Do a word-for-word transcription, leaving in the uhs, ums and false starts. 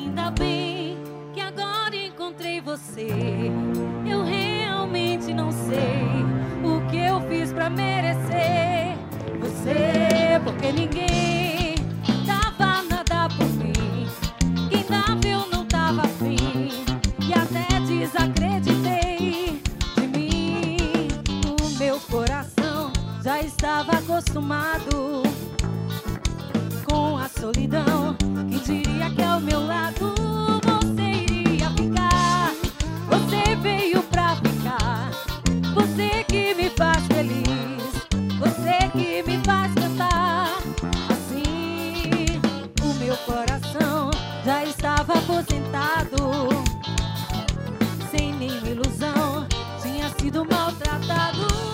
Ainda bem que agora encontrei você. Eu realmente não sei o que eu fiz pra merecer você, porque ninguém dava nada por mim. Quem dava eu não tava afim, e até desacreditei de mim. O meu coração já estava acostumado com a solidão. Quem diria que ao meu lado você iria ficar? Você veio pra ficar. Você que me faz feliz, você que me faz cantar. Assim, o meu coração já estava aposentado, sem nenhuma ilusão, tinha sido maltratado.